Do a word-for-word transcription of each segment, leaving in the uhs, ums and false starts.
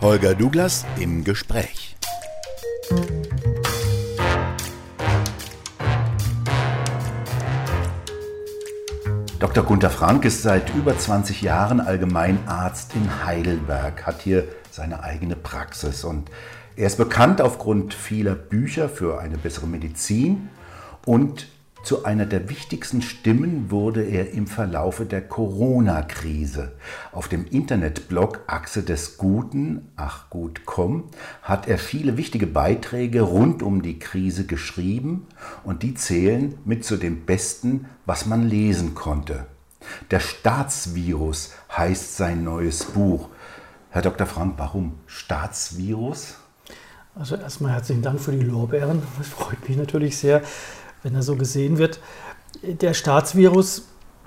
Holger Douglas im Gespräch. Doktor Gunther Frank ist seit über zwanzig Jahren Allgemeinarzt in Heidelberg, hat hier seine eigene Praxis und er ist bekannt aufgrund vieler Bücher für eine bessere Medizin und zu einer der wichtigsten Stimmen wurde er im Verlaufe der Corona-Krise. Auf dem Internetblog Achse des Guten, ach gut komm, hat er viele wichtige Beiträge rund um die Krise geschrieben und die zählen mit zu dem Besten, was man lesen konnte. Der Staatsvirus heißt sein neues Buch. Herr Doktor Frank, warum Staatsvirus? Also erstmal herzlichen Dank für die Lorbeeren. Das freut mich natürlich sehr, wenn er so gesehen wird. Der Staatsvirus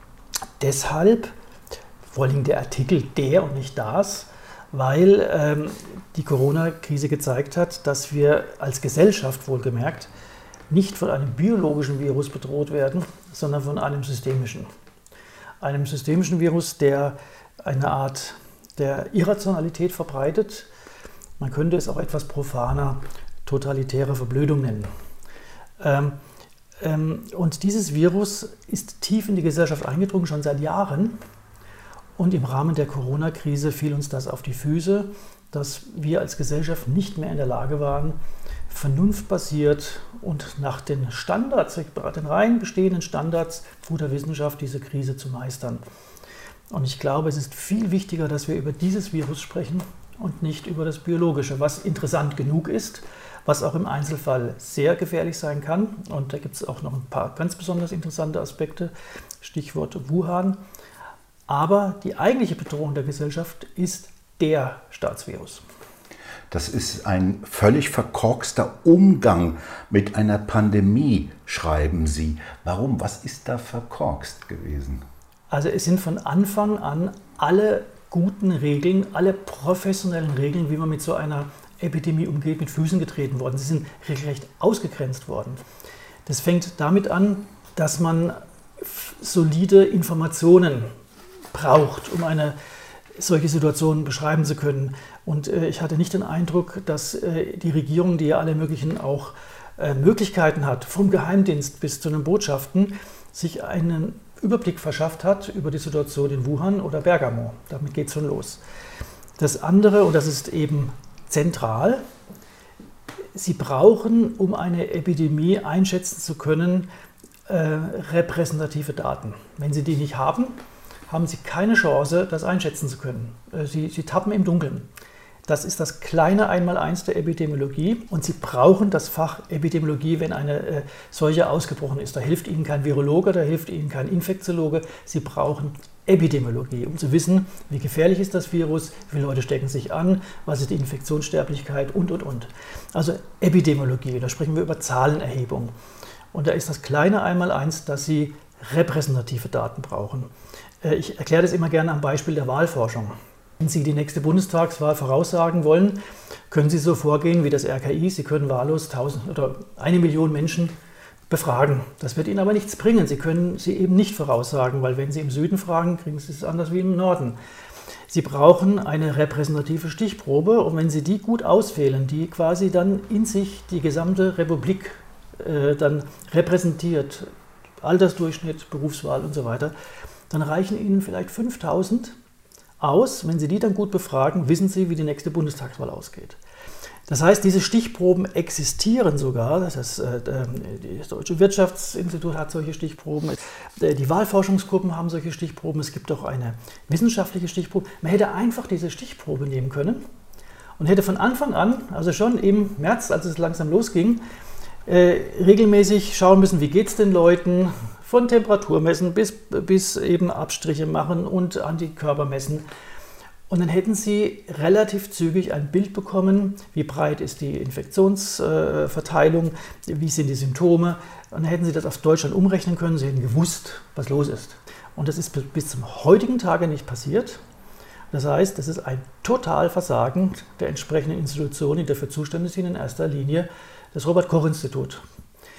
deshalb, vor allem der Artikel der und nicht das, weil ähm, die Corona-Krise gezeigt hat, dass wir als Gesellschaft wohlgemerkt nicht von einem biologischen Virus bedroht werden, sondern von einem systemischen. Einem systemischen Virus, der eine Art der Irrationalität verbreitet. Man könnte es auch etwas profaner totalitäre Verblödung nennen. Ähm, ähm, und dieses Virus ist tief in die Gesellschaft eingedrungen, schon seit Jahren. Und im Rahmen der Corona-Krise fiel uns das auf die Füße, dass wir als Gesellschaft nicht mehr in der Lage waren, vernunftbasiert und nach den Standards, den rein bestehenden Standards guter Wissenschaft diese Krise zu meistern. Und ich glaube, es ist viel wichtiger, dass wir über dieses Virus sprechen und nicht über das Biologische, was interessant genug ist, was auch im Einzelfall sehr gefährlich sein kann. Und da gibt es auch noch ein paar ganz besonders interessante Aspekte, Stichwort Wuhan. Aber die eigentliche Bedrohung der Gesellschaft ist der Staatsvirus. Das ist ein völlig verkorkster Umgang mit einer Pandemie, schreiben Sie. Warum? Was ist da verkorkst gewesen? Also es sind von Anfang an alle guten Regeln, alle professionellen Regeln, wie man mit so einer Epidemie umgeht, mit Füßen getreten worden. Sie sind regelrecht ausgegrenzt worden. Das fängt damit an, dass man solide Informationen braucht, um eine solche Situation beschreiben zu können. Und äh, ich hatte nicht den Eindruck, dass äh, die Regierung, die ja alle möglichen auch äh, Möglichkeiten hat, vom Geheimdienst bis zu den Botschaften, sich einen Überblick verschafft hat über die Situation in Wuhan oder Bergamo. Damit geht es schon los. Das andere, und das ist eben zentral, Sie brauchen, um eine Epidemie einschätzen zu können, äh, repräsentative Daten. Wenn Sie die nicht haben, haben Sie keine Chance, das einschätzen zu können. Äh, Sie, Sie tappen im Dunkeln. Das ist das kleine Einmaleins der Epidemiologie und Sie brauchen das Fach Epidemiologie, wenn eine äh, Seuche ausgebrochen ist. Da hilft Ihnen kein Virologe, da hilft Ihnen kein Infektiologe. Sie brauchen Epidemiologie, um zu wissen, wie gefährlich ist das Virus, wie viele Leute stecken sich an, was ist die Infektionssterblichkeit und, und, und. Also Epidemiologie, da sprechen wir über Zahlenerhebung. Und da ist das kleine Einmaleins, dass Sie repräsentative Daten brauchen. Äh, ich erkläre das immer gerne am Beispiel der Wahlforschung. Wenn Sie die nächste Bundestagswahl voraussagen wollen, können Sie so vorgehen wie das R K I. Sie können wahllos tausend oder eine Million Menschen befragen. Das wird Ihnen aber nichts bringen. Sie können sie eben nicht voraussagen, weil wenn Sie im Süden fragen, kriegen Sie es anders wie im Norden. Sie brauchen eine repräsentative Stichprobe und wenn Sie die gut auswählen, die quasi dann in sich die gesamte Republik äh, dann repräsentiert, Altersdurchschnitt, Berufswahl und so weiter, dann reichen Ihnen vielleicht fünftausend aus. Wenn Sie die dann gut befragen, wissen Sie, wie die nächste Bundestagswahl ausgeht. Das heißt, diese Stichproben existieren sogar. Das heißt, das Deutsche Wirtschaftsinstitut hat solche Stichproben, die Wahlforschungsgruppen haben solche Stichproben, es gibt auch eine wissenschaftliche Stichprobe. Man hätte einfach diese Stichprobe nehmen können und hätte von Anfang an, also schon im März, als es langsam losging, regelmäßig schauen müssen, wie geht es den Leuten, von Temperatur messen bis, bis eben Abstriche machen und Antikörper messen. Und dann hätten Sie relativ zügig ein Bild bekommen, wie breit ist die Infektionsverteilung, wie sind die Symptome. Und dann hätten Sie das auf Deutschland umrechnen können, Sie hätten gewusst, was los ist. Und das ist bis zum heutigen Tage nicht passiert. Das heißt, das ist ein Totalversagen der entsprechenden Institutionen, die dafür zuständig sind, in erster Linie das Robert-Koch-Institut,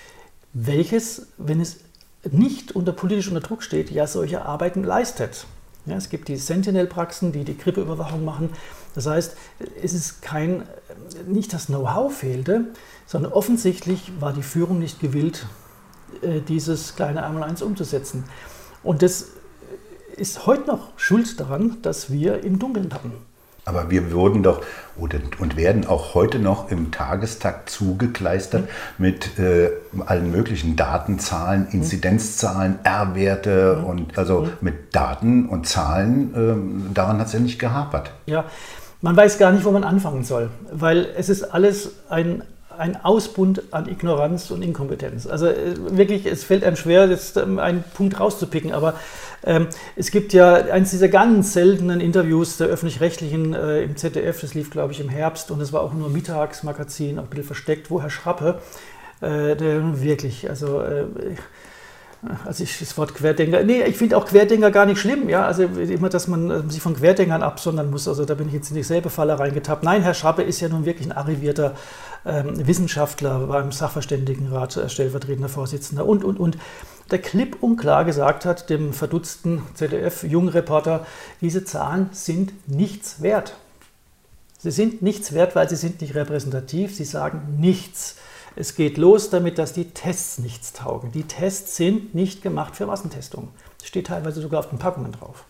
welches, wenn es nicht unter politisch unter Druck steht, ja solche Arbeiten leistet. Ja, es gibt die Sentinel-Praxen, die die Grippeüberwachung machen. Das heißt, es ist kein, nicht das Know-how fehlte, sondern offensichtlich war die Führung nicht gewillt, dieses kleine Einmaleins umzusetzen. Und das ist heute noch schuld daran, dass wir im Dunkeln tappen. Aber wir wurden doch oder, und werden auch heute noch im Tagestakt zugekleistert mhm. mit äh, allen möglichen Datenzahlen, Inzidenzzahlen, R-Werte mhm. und also mhm. mit Daten und Zahlen. Äh, daran hat es ja nicht gehapert. Ja, man weiß gar nicht, wo man anfangen soll, weil es ist alles ein ein Ausbund an Ignoranz und Inkompetenz. Also äh, wirklich, es fällt einem schwer, jetzt ähm, einen Punkt rauszupicken, aber ähm, es gibt ja eines dieser ganz seltenen Interviews der Öffentlich-Rechtlichen äh, im Z D F, das lief, glaube ich, im Herbst und es war auch nur Mittagsmagazin, auch ein bisschen versteckt, wo Herr Schrappe, äh, der wirklich, also äh, Also ich, das Wort Querdenker, nee, ich finde auch Querdenker gar nicht schlimm, ja, also immer, dass man sich von Querdenkern absondern muss, also da bin ich jetzt in dieselbe Falle reingetappt. Nein, Herr Schrappe ist ja nun wirklich ein arrivierter ähm, Wissenschaftler, war im Sachverständigenrat äh, stellvertretender Vorsitzender und, und, und, der klipp und klar gesagt hat, dem verdutzten Z D F-Jungreporter, diese Zahlen sind nichts wert. Sie sind nichts wert, weil sie sind nicht repräsentativ, sie sagen nichts. Es geht los damit, dass die Tests nichts taugen. Die Tests sind nicht gemacht für Massentestung. Das steht teilweise sogar auf den Packungen drauf.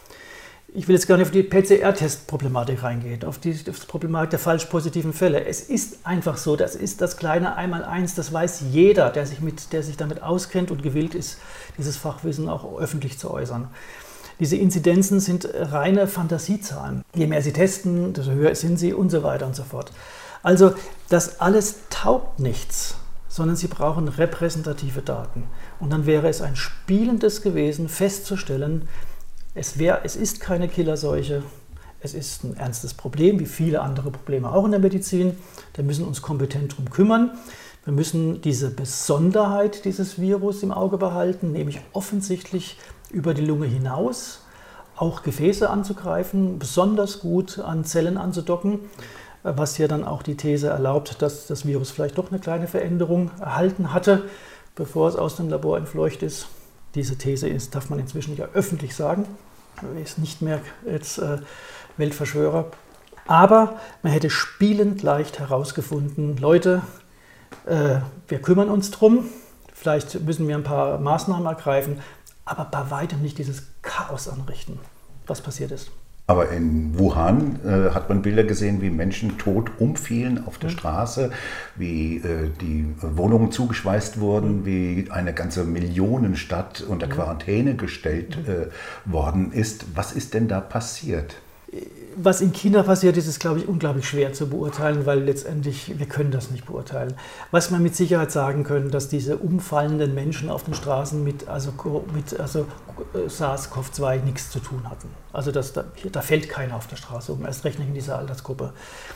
Ich will jetzt gar nicht auf die P C R-Test-Problematik reingehen, auf die, auf die Problematik der falsch positiven Fälle. Es ist einfach so, das ist das kleine Einmaleins, das weiß jeder, der sich, mit, der sich damit auskennt und gewillt ist, dieses Fachwissen auch öffentlich zu äußern. Diese Inzidenzen sind reine Fantasiezahlen. Je mehr sie testen, desto höher sind sie und so weiter und so fort. Also das alles taugt nichts, sondern sie brauchen repräsentative Daten. Und dann wäre es ein Spielendes gewesen, festzustellen, es, wär, es ist keine Killerseuche, es ist ein ernstes Problem, wie viele andere Probleme auch in der Medizin. Da müssen wir uns kompetent darum kümmern. Wir müssen diese Besonderheit dieses Virus im Auge behalten, nämlich offensichtlich über die Lunge hinaus auch Gefäße anzugreifen, besonders gut an Zellen anzudocken, was ja dann auch die These erlaubt, dass das Virus vielleicht doch eine kleine Veränderung erhalten hatte, bevor es aus dem Labor entfleucht ist. Diese These ist, darf man inzwischen ja öffentlich sagen, ist nicht mehr jetzt äh, Weltverschwörer. Aber man hätte spielend leicht herausgefunden, Leute, äh, wir kümmern uns drum, vielleicht müssen wir ein paar Maßnahmen ergreifen, aber bei weitem nicht dieses Chaos anrichten, was passiert ist. Aber in Wuhan äh, hat man Bilder gesehen, wie Menschen tot umfielen auf der mhm. Straße, wie äh, die Wohnungen zugeschweißt wurden, mhm. wie eine ganze Millionenstadt unter Quarantäne gestellt mhm. äh, worden ist. Was ist denn da passiert? Was in China passiert ist, ist, glaube ich, unglaublich schwer zu beurteilen, weil letztendlich, wir können das nicht beurteilen. Was wir mit Sicherheit sagen können, dass diese umfallenden Menschen auf den Straßen mit, also, mit also SARS-C o V zwei nichts zu tun hatten. Also das, da, da fällt keiner auf der Straße um, erst recht nicht in dieser Altersgruppe.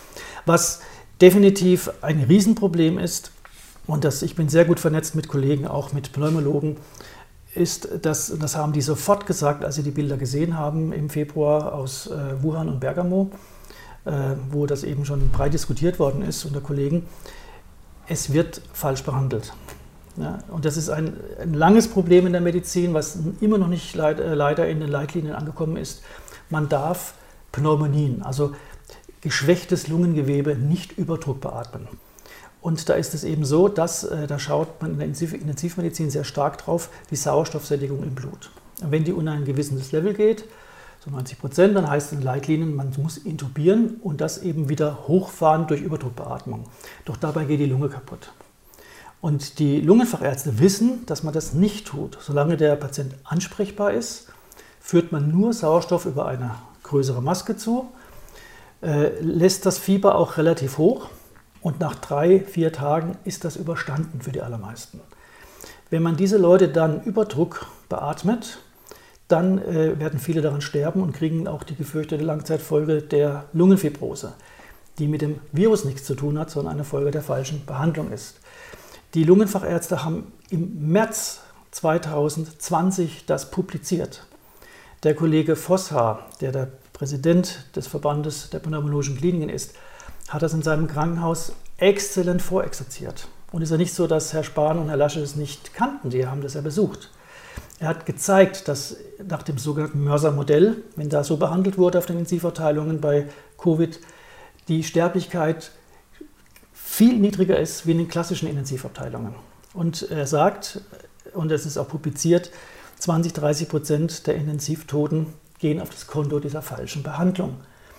Was definitiv ein Riesenproblem ist, und das, ich bin sehr gut vernetzt mit Kollegen, auch mit Pneumologen, ist, dass, das haben die sofort gesagt, als sie die Bilder gesehen haben im Februar aus äh, Wuhan und Bergamo, äh, wo das eben schon breit diskutiert worden ist unter Kollegen, es wird falsch behandelt. Ja, und das ist ein, ein langes Problem in der Medizin, was immer noch nicht leid, äh, leider in den Leitlinien angekommen ist. Man darf Pneumonien, also geschwächtes Lungengewebe, nicht über Druck beatmen. Und da ist es eben so, dass, äh, da schaut man in der Intensivmedizin sehr stark drauf, die Sauerstoffsättigung im Blut. Und wenn die unter ein gewisses Level geht, so neunzig Prozent, dann heißt es in Leitlinien, man muss intubieren und das eben wieder hochfahren durch Überdruckbeatmung. Doch dabei geht die Lunge kaputt. Und die Lungenfachärzte wissen, dass man das nicht tut. Solange der Patient ansprechbar ist, führt man nur Sauerstoff über eine größere Maske zu, äh, lässt das Fieber auch relativ hoch. Und nach drei, vier Tagen ist das überstanden für die allermeisten. Wenn man diese Leute dann über Druck beatmet, dann äh, werden viele daran sterben und kriegen auch die gefürchtete Langzeitfolge der Lungenfibrose, die mit dem Virus nichts zu tun hat, sondern eine Folge der falschen Behandlung ist. Die Lungenfachärzte haben im März zweitausendzwanzig das publiziert. Der Kollege Vosshaar, der der Präsident des Verbandes der pneumologischen Kliniken ist, hat das in seinem Krankenhaus exzellent vorexerziert. Und es ist ja nicht so, dass Herr Spahn und Herr Laschet es nicht kannten, die haben das ja besucht. Er hat gezeigt, dass nach dem sogenannten Mörser-Modell, wenn da so behandelt wurde auf den Intensivabteilungen bei Covid, die Sterblichkeit viel niedriger ist wie in den klassischen Intensivabteilungen. Und er sagt, und das ist auch publiziert, zwanzig, dreißig Prozent der Intensivtoten gehen auf das Konto dieser falschen Behandlung.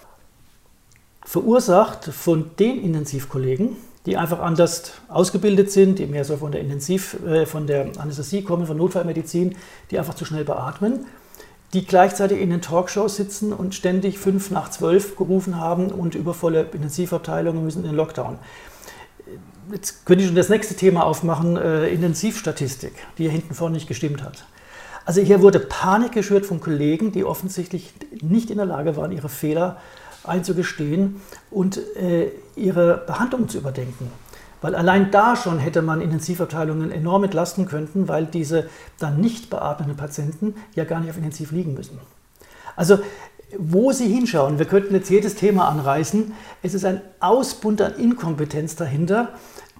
Verursacht von den Intensivkollegen, die einfach anders ausgebildet sind, die mehr so von der Intensiv, äh, von der Anästhesie kommen, von Notfallmedizin, die einfach zu schnell beatmen, die gleichzeitig in den Talkshows sitzen und ständig fünf nach zwölf gerufen haben und übervolle Intensivabteilungen müssen in den Lockdown. Jetzt könnte ich schon das nächste Thema aufmachen, äh, Intensivstatistik, die hier hinten vorne nicht gestimmt hat. Also hier wurde Panik geschürt von Kollegen, die offensichtlich nicht in der Lage waren, ihre Fehler einzugestehen und äh, ihre Behandlung zu überdenken. Weil allein da schon hätte man Intensivabteilungen enorm entlasten können, weil diese dann nicht beatmeten Patienten ja gar nicht auf Intensiv liegen müssen. Also wo Sie hinschauen, wir könnten jetzt jedes Thema anreißen, es ist ein Ausbund an Inkompetenz dahinter,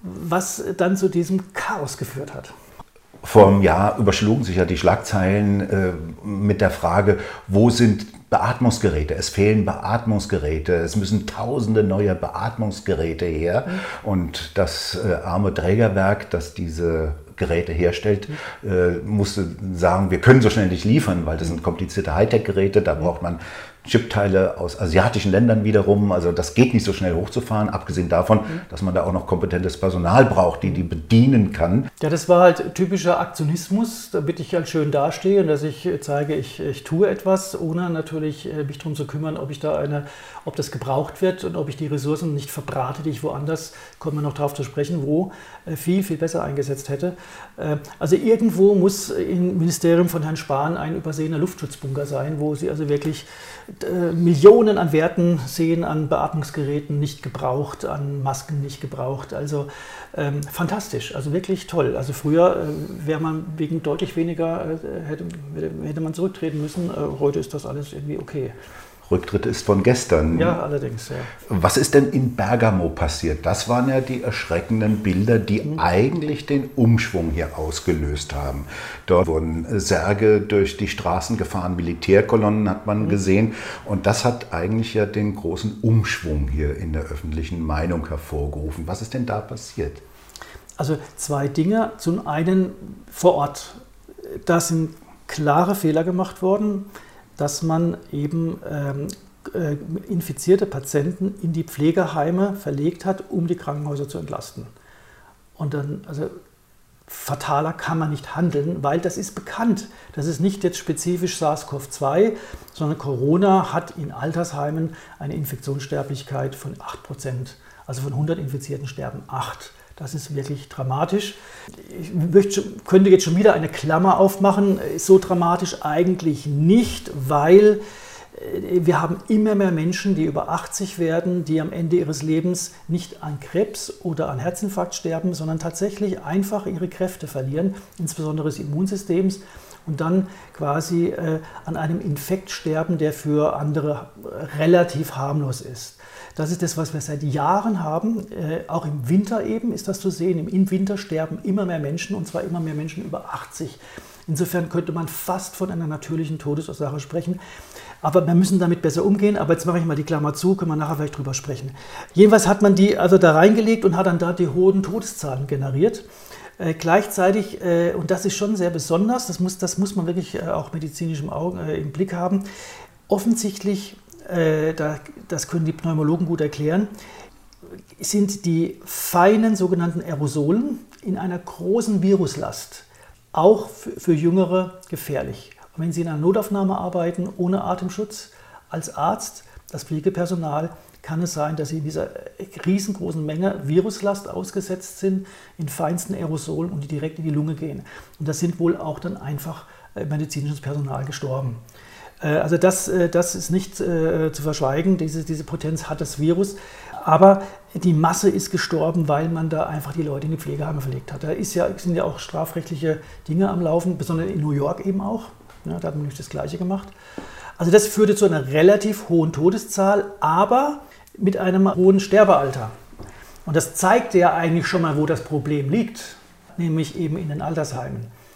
was dann zu diesem Chaos geführt hat. Vor einem Jahr überschlugen sich ja die Schlagzeilen äh, mit der Frage, wo sind Beatmungsgeräte? Es fehlen Beatmungsgeräte, es müssen tausende neue Beatmungsgeräte her. Mhm. Und das äh, arme Trägerwerk, das diese Geräte herstellt, äh, musste sagen, wir können so schnell nicht liefern, weil das sind komplizierte Hightech-Geräte, da braucht man Chipteile aus asiatischen Ländern wiederum, also das geht nicht so schnell hochzufahren, abgesehen davon, dass man da auch noch kompetentes Personal braucht, die die bedienen kann. Ja, das war halt typischer Aktionismus, damit ich halt schön dastehe und dass ich zeige, ich, ich tue etwas, ohne natürlich mich darum zu kümmern, ob ich da eine, ob das gebraucht wird und ob ich die Ressourcen nicht verbrate, die ich woanders, kommen wir noch darauf zu sprechen, wo viel, viel besser eingesetzt hätte. Also irgendwo muss im Ministerium von Herrn Spahn ein übersehener Luftschutzbunker sein, wo sie also wirklich Millionen an Werten sehen, an Beatmungsgeräten nicht gebraucht, an Masken nicht gebraucht. Also ähm, fantastisch, also wirklich toll. Also früher äh, wäre man wegen deutlich weniger, äh, hätte, hätte man zurücktreten müssen. Äh, heute ist das alles irgendwie okay. Rücktritt ist von gestern. Ja, allerdings. Ja. Was ist denn in Bergamo passiert? Das waren ja die erschreckenden Bilder, die mhm. eigentlich den Umschwung hier ausgelöst haben. Dort wurden Särge durch die Straßen gefahren, Militärkolonnen hat man mhm. gesehen. Und das hat eigentlich ja den großen Umschwung hier in der öffentlichen Meinung hervorgerufen. Was ist denn da passiert? Also zwei Dinge. Zum einen vor Ort. Da sind klare Fehler gemacht worden, dass man eben ähm, äh, infizierte Patienten in die Pflegeheime verlegt hat, um die Krankenhäuser zu entlasten. Und dann, also fataler kann man nicht handeln, weil das ist bekannt. Das ist nicht jetzt spezifisch SARS CoV zwei, sondern Corona hat in Altersheimen eine Infektionssterblichkeit von acht Prozent. Also von hundert Infizierten sterben acht. Das ist wirklich dramatisch. Ich möchte, könnte jetzt schon wieder eine Klammer aufmachen. So dramatisch eigentlich nicht, weil wir haben immer mehr Menschen, die über achtzig werden, die am Ende ihres Lebens nicht an Krebs oder an Herzinfarkt sterben, sondern tatsächlich einfach ihre Kräfte verlieren, insbesondere des Immunsystems, und dann quasi äh, an einem Infekt sterben, der für andere relativ harmlos ist. Das ist das, was wir seit Jahren haben. Äh, auch im Winter eben ist das zu sehen. Im Winter sterben immer mehr Menschen, und zwar immer mehr Menschen über achtzig. Insofern könnte man fast von einer natürlichen Todesursache sprechen. Aber wir müssen damit besser umgehen. Aber jetzt mache ich mal die Klammer zu, können wir nachher vielleicht drüber sprechen. Jedenfalls hat man die also da reingelegt und hat dann da die hohen Todeszahlen generiert. Äh, gleichzeitig, äh, und das ist schon sehr besonders, das muss, das muss man wirklich äh, auch medizinisch im, Augen, äh, im Blick haben, offensichtlich, äh, da, das können die Pneumologen gut erklären, sind die feinen sogenannten Aerosolen in einer großen Viruslast auch für, für Jüngere gefährlich. Und wenn Sie in einer Notaufnahme arbeiten, ohne Atemschutz, als Arzt, das Pflegepersonal, kann es sein, dass Sie in dieser riesengroßen Menge Viruslast ausgesetzt sind, in feinsten Aerosolen, und die direkt in die Lunge gehen. Und da sind wohl auch dann einfach medizinisches Personal gestorben. Also das, das ist nicht zu verschweigen, diese, diese Potenz hat das Virus. Aber die Masse ist gestorben, weil man da einfach die Leute in die Pflegeheime verlegt hat. Da ist ja, sind ja auch strafrechtliche Dinge am Laufen, besonders in New York eben auch. Ja, da hat man nämlich das Gleiche gemacht. Also das führte zu einer relativ hohen Todeszahl, aber mit einem hohen Sterbealter. Und das zeigt ja eigentlich schon mal, wo das Problem liegt, nämlich eben in den Altersheimen.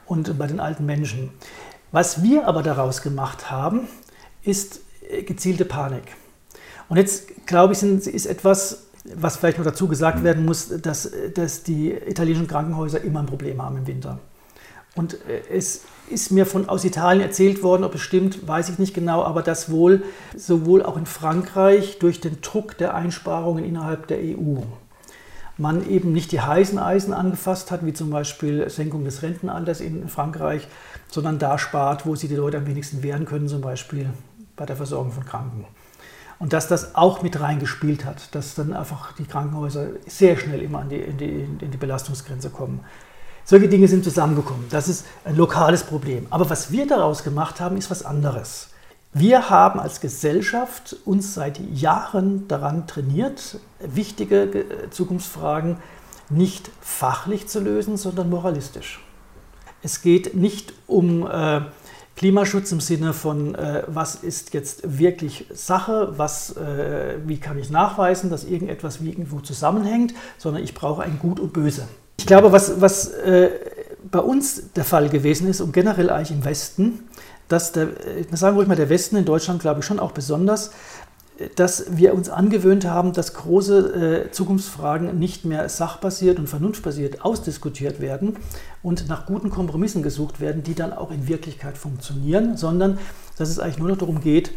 und bei den alten Menschen. Was wir aber daraus gemacht haben, ist gezielte Panik. Und jetzt, glaube ich, ist etwas, was vielleicht noch dazu gesagt werden muss, dass, dass die italienischen Krankenhäuser immer ein Problem haben im Winter. Und es ist mir von aus Italien erzählt worden, ob es stimmt, weiß ich nicht genau, aber dass wohl sowohl auch in Frankreich durch den Druck der Einsparungen innerhalb der E U man eben nicht die heißen Eisen angefasst hat, wie zum Beispiel Senkung des Rentenalters in Frankreich, sondern da spart, wo sie die Leute am wenigsten wehren können, zum Beispiel bei der Versorgung von Kranken. Und dass das auch mit reingespielt hat, dass dann einfach die Krankenhäuser sehr schnell immer an die, in, die, in die Belastungsgrenze kommen. Solche Dinge sind zusammengekommen. Das ist ein lokales Problem. Aber was wir daraus gemacht haben, ist was anderes. Wir haben als Gesellschaft uns seit Jahren daran trainiert, wichtige Zukunftsfragen nicht fachlich zu lösen, sondern moralistisch. Es geht nicht um äh, Klimaschutz im Sinne von, äh, was ist jetzt wirklich Sache, was, äh, wie kann ich nachweisen, dass irgendetwas irgendwo zusammenhängt, sondern ich brauche ein Gut und Böse. Ich glaube, was, was äh, bei uns der Fall gewesen ist und generell eigentlich im Westen, dass der, wir sagen ruhig mal der Westen, in Deutschland glaube ich schon auch besonders, dass wir uns angewöhnt haben, dass große äh, Zukunftsfragen nicht mehr sachbasiert und vernunftbasiert ausdiskutiert werden und nach guten Kompromissen gesucht werden, die dann auch in Wirklichkeit funktionieren, sondern dass es eigentlich nur noch darum geht,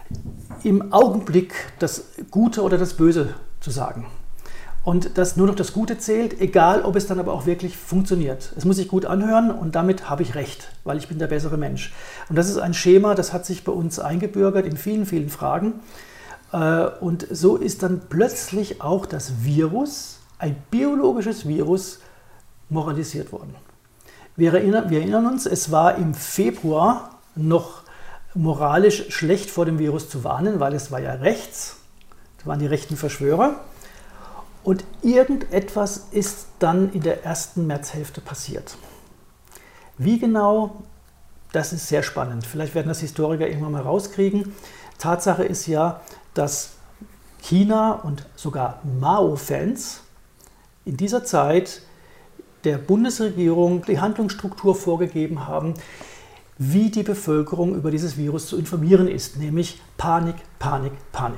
im Augenblick das Gute oder das Böse zu sagen. Und dass nur noch das Gute zählt, egal ob es dann aber auch wirklich funktioniert. Es muss sich gut anhören und damit habe ich recht, weil ich bin der bessere Mensch. Und das ist ein Schema, das hat sich bei uns eingebürgert in vielen, vielen Fragen. Und so ist dann plötzlich auch das Virus, ein biologisches Virus, moralisiert worden. Wir erinnern, wir erinnern uns, es war im Februar noch moralisch schlecht vor dem Virus zu warnen, weil es war ja rechts, das waren die rechten Verschwörer. Und irgendetwas ist dann in der ersten Märzhälfte passiert. Wie genau, das ist sehr spannend. Vielleicht werden das Historiker irgendwann mal rauskriegen. Tatsache ist ja, dass China und sogar Mao-Fans in dieser Zeit der Bundesregierung die Handlungsstruktur vorgegeben haben, wie die Bevölkerung über dieses Virus zu informieren ist, nämlich Panik, Panik, Panik.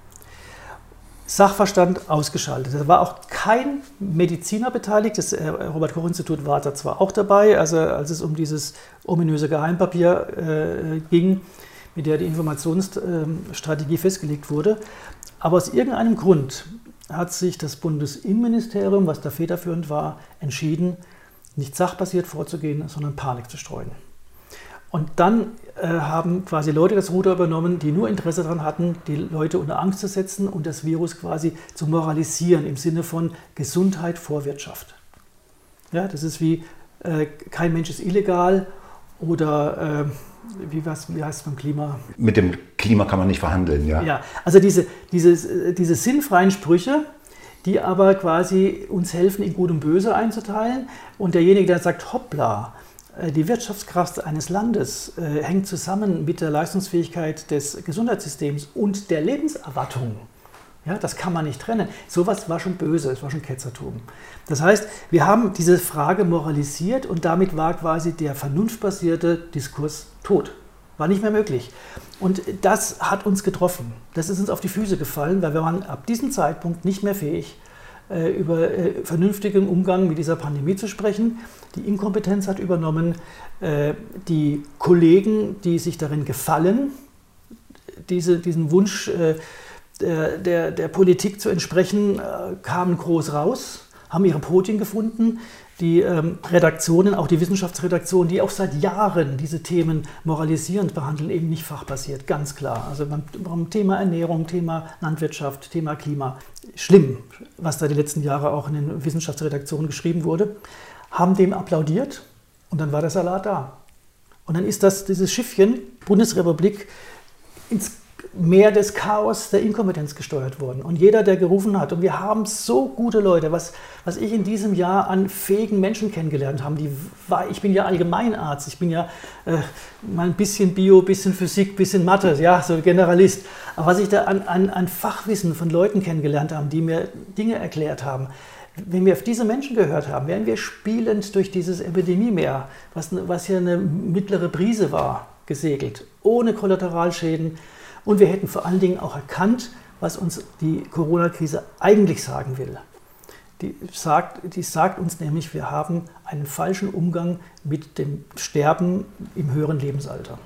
Sachverstand ausgeschaltet. Da war auch kein Mediziner beteiligt. Das Robert-Koch-Institut war da zwar auch dabei, also als es um dieses ominöse Geheimpapier äh, ging, mit der die Informationsstrategie festgelegt wurde. Aber aus irgendeinem Grund hat sich das Bundesinnenministerium, was da federführend war, entschieden, nicht sachbasiert vorzugehen, sondern Panik zu streuen. Und dann äh, haben quasi Leute das Ruder übernommen, die nur Interesse daran hatten, die Leute unter Angst zu setzen und das Virus quasi zu moralisieren im Sinne von Gesundheit vor Wirtschaft. Ja, das ist wie, äh, kein Mensch ist illegal oder äh, wie, was, wie heißt es beim Klima? Mit dem Klima kann man nicht verhandeln, ja. Ja, also diese, diese, diese sinnfreien Sprüche, die aber quasi uns helfen, in Gut und Böse einzuteilen. Und derjenige, der sagt, hoppla, die Wirtschaftskraft eines Landes äh, hängt zusammen mit der Leistungsfähigkeit des Gesundheitssystems und der Lebenserwartung. Ja, das kann man nicht trennen. Sowas war schon böse, es war schon Ketzertum. Das heißt, wir haben diese Frage moralisiert und damit war quasi der vernunftbasierte Diskurs tot. War nicht mehr möglich. Und das hat uns getroffen. Das ist uns auf die Füße gefallen, weil wir waren ab diesem Zeitpunkt nicht mehr fähig, über äh, vernünftigen Umgang mit dieser Pandemie zu sprechen. Die Inkompetenz hat übernommen, äh, die Kollegen, die sich darin gefallen, diese, diesen Wunsch äh, der, der, der Politik zu entsprechen, äh, kamen groß raus, haben ihre Podien gefunden. Die ähm, Redaktionen, auch die Wissenschaftsredaktionen, die auch seit Jahren diese Themen moralisierend behandeln, eben nicht fachbasiert, ganz klar. Also beim, beim Thema Ernährung, Thema Landwirtschaft, Thema Klima, schlimm, was da die letzten Jahre auch in den Wissenschaftsredaktionen geschrieben wurde, haben dem applaudiert und dann war der Salat da. Und dann ist das, dieses Schiffchen Bundesrepublik ins Meer des Chaos der Inkompetenz gesteuert worden. Und jeder, der gerufen hat, und wir haben so gute Leute, was, was ich in diesem Jahr an fähigen Menschen kennengelernt habe, die war, ich bin ja Allgemeinarzt, ich bin ja äh, mal ein bisschen Bio, bisschen Physik, bisschen Mathe, ja, so Generalist. Aber was ich da an, an, an Fachwissen von Leuten kennengelernt habe, die mir Dinge erklärt haben, Wenn wir auf diese Menschen gehört haben, wären wir spielend durch dieses Epidemiemeer, was, was hier eine mittlere Brise war, gesegelt, ohne Kollateralschäden. Und wir hätten vor allen Dingen auch erkannt, was uns die Corona-Krise eigentlich sagen will. Die sagt, die sagt uns nämlich, wir haben einen falschen Umgang mit dem Sterben im höheren Lebensalter.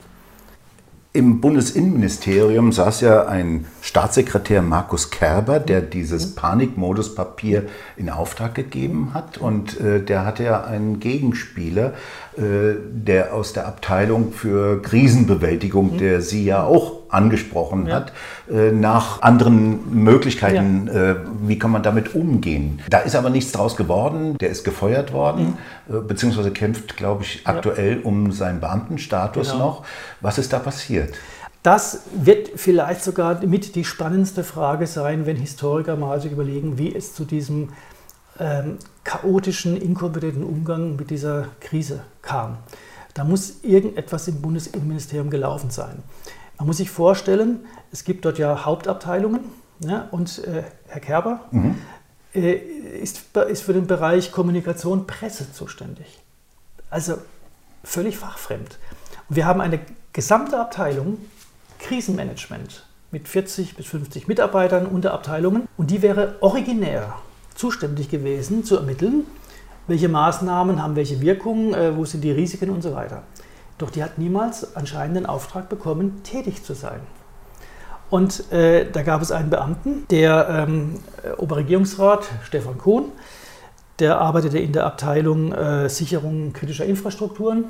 Im Bundesinnenministerium saß ja ein Staatssekretär Markus Kerber, der dieses Panikmodus-Papier in Auftrag gegeben hat. Und äh, der hatte ja einen Gegenspieler, äh, der aus der Abteilung für Krisenbewältigung, der Sie ja auch angesprochen ja. hat, äh, nach anderen Möglichkeiten, ja. äh, wie kann man damit umgehen. Da ist aber nichts draus geworden. Der ist gefeuert worden, mhm. äh, beziehungsweise kämpft, glaube ich, aktuell ja. um seinen Beamtenstatus genau. noch. Was ist da passiert? Das wird vielleicht sogar mit die spannendste Frage sein, wenn Historiker mal sich überlegen, wie es zu diesem ähm, chaotischen, inkompetenten Umgang mit dieser Krise kam. Da muss irgendetwas im Bundesinnenministerium gelaufen sein. Man muss sich vorstellen, es gibt dort ja Hauptabteilungen, ja, und äh, Herr Kerber mhm. äh, ist, ist für den Bereich Kommunikation, Presse zuständig. Also völlig fachfremd. Und wir haben eine gesamte Abteilung Krisenmanagement mit vierzig bis fünfzig Mitarbeitern, Unterabteilungen, und die wäre originär zuständig gewesen, zu ermitteln, welche Maßnahmen haben welche Wirkungen, äh, wo sind die Risiken und so weiter. Doch die hat niemals anscheinend den Auftrag bekommen, tätig zu sein. Und äh, da gab es einen Beamten, der ähm, Oberregierungsrat Stefan Kohn, der arbeitete in der Abteilung äh, Sicherung kritischer Infrastrukturen,